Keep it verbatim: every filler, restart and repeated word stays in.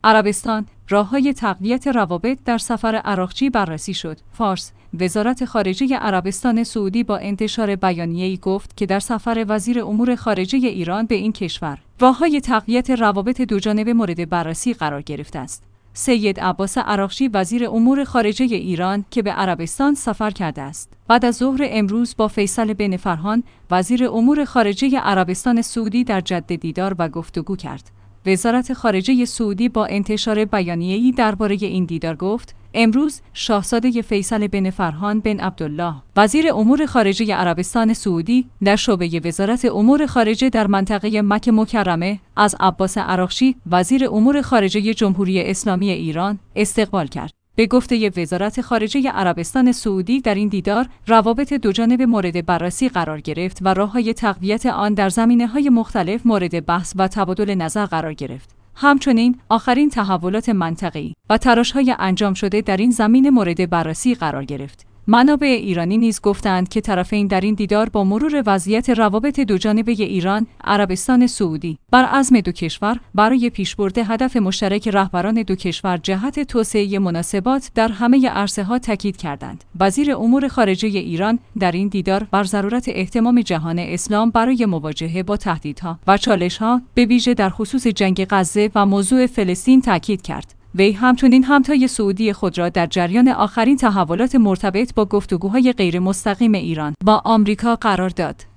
عربستان، راه‌های تقویت روابط در سفر عراقچی بررسی شد. فارس: وزارت خارجه عربستان سعودی با انتشار بیانیه‌ای گفت که در سفر وزیر امور خارجه ایران به این کشور، راه‌های تقویت روابط دوجانبه مورد بررسی قرار گرفته است. سید عباس عراقچی وزیر امور خارجه ایران که به عربستان سفر کرده است، بعد از ظهر امروز با فیصل بن فرحان وزیر امور خارجه عربستان سعودی در جده دیدار و گفتگو کرد. وزارت خارجه سعودی با انتشار بیانیه‌ای درباره این دیدار گفت: امروز شاهزاده فیصل بن فرحان بن عبدالله وزیر امور خارجه عربستان سعودی در شعبه وزارت امور خارجه در منطقه مکه مکرمه از عباس عراقچی وزیر امور خارجه جمهوری اسلامی ایران استقبال کرد. به گفته وزارت خارجه عربستان سعودی در این دیدار روابط دوجانبه مورد بررسی قرار گرفت و راه‌های تقویت آن در زمینه‌های مختلف مورد بحث و تبادل نظر قرار گرفت. همچنین آخرین تحولات منطقه‌ای و تلاش‌های انجام شده در این زمینه مورد بررسی قرار گرفت. منابع ایرانی نیز گفتند که طرفین در این دیدار با مرور وضعیت روابط دوجانبه ایران، عربستان سعودی بر عزم دو کشور برای پیشبرد هدف مشترک رهبران دو کشور جهت توسعه مناسبات در همه عرصه‌ها تاکید کردند. وزیر امور خارجه ایران در این دیدار بر ضرورت اهتمام جهان اسلام برای مواجهه با تهدیدها و چالش‌ها به ویژه در خصوص جنگ غزه و موضوع فلسطین تاکید کرد. وی همچنین همتای سعودی خود را در جریان آخرین تحولات مرتبط با گفتگوهای غیر مستقیم ایران با آمریکا قرار داد.